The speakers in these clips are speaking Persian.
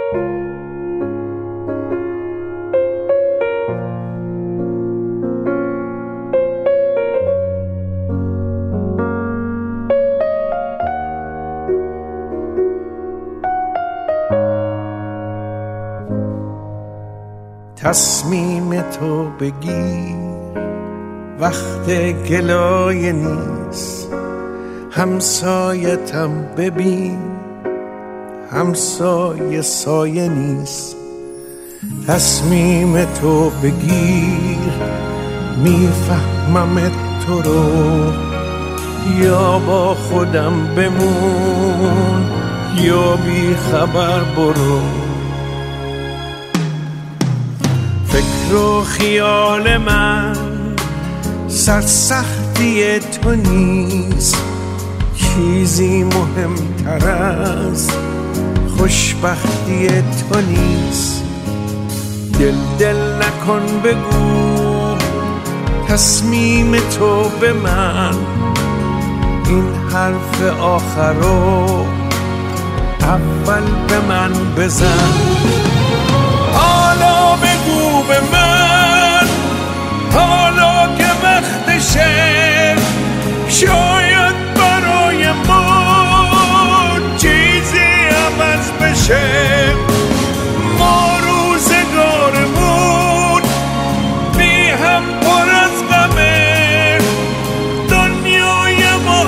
تصمیم تو بگیر وقت گلایه نیست، همسایتم ببین همسایه سایه نیست. تصمیم تو بگیر میفهمم تو رو، یا با خودم بمون یا بی خبر برو. فکر و خیال من سرسختی تو نیست، چیزی مهمتر از خوشبختی تو نیست. دل نکن بگو تصمیم تو به من، این حرف آخرو اول به من بزن. حالا بگو به من، حالا که وقتشه، شاید برای ما چیزی عوض بشه. ما روزگارمون بی هم پر از غمه، دنیای ما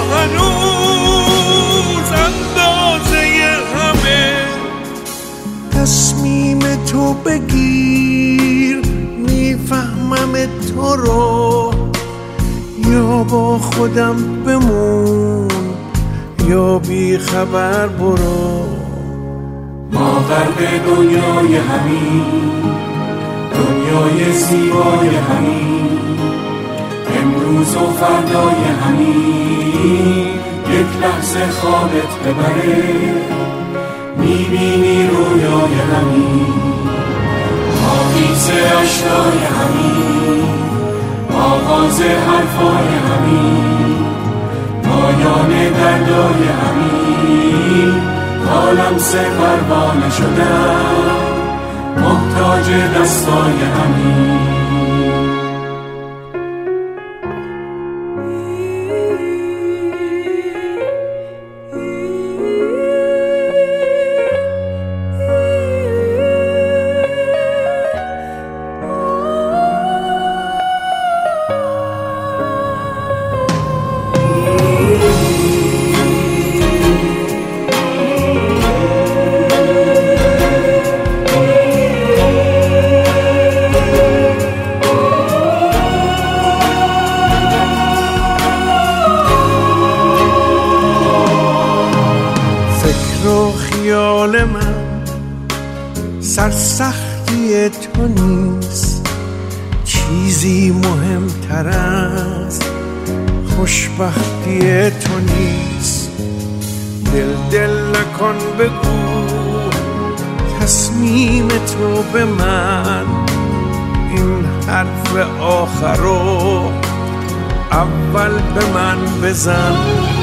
هنوز اندازه همه. تصمیم تو بگیر میفهمم تو رو، یا با خودم بمون یا بی خبر برو. ما غرق دنیای همین، دنیای زیبای همین، امروز و فردای همین. یک لحظه خوابت ببره، میبینی رویای همین. آغیز اشکای همین، آغاز حرفای همین، پایان دردای همین. حالم سه پروانه شدم، محتاج دستای همین. خیال من سرسختی تو نیست، چیزی مهمتر از خوشبختی تو نیست. دل نکن بگو تصمیم تو به من، این حرف آخرو اول به من بزن.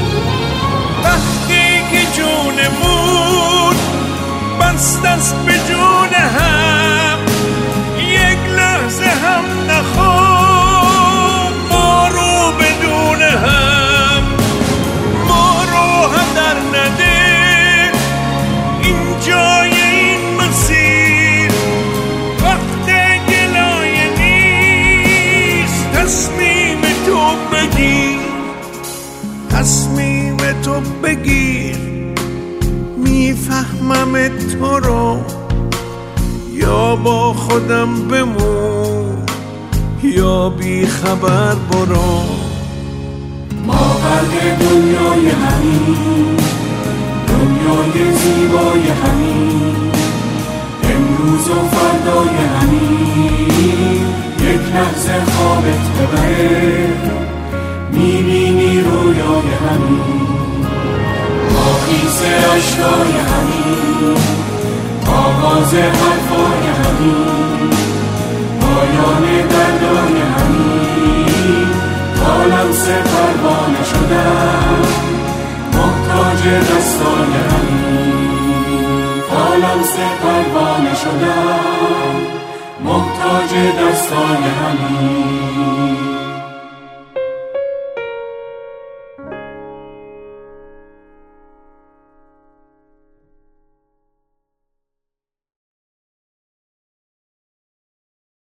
وقتی که جونمون بست است به جون هم، یک لحظه هم نخواب ما رو بدون هم. ما رو هدر نده این جای این مسیر، وقت گلایه نیست. تصمیم تو بگیر، تصمیم تو بگیر میفهمم تو رو، یا با خودم بمون یا بی خبر برو. ما غرق دنیای همین، دنیای زیبای همین، امروز و فردای همین. یک لحظه خوابت ببره، میبینی رویای همین. آغیز اشکای همین، آغاز حرفای همین، پایان دردای همین. حالم سه پروانه شدم، محتاج دستای همین. لمس پروانه شدم، محتاج دستای همین.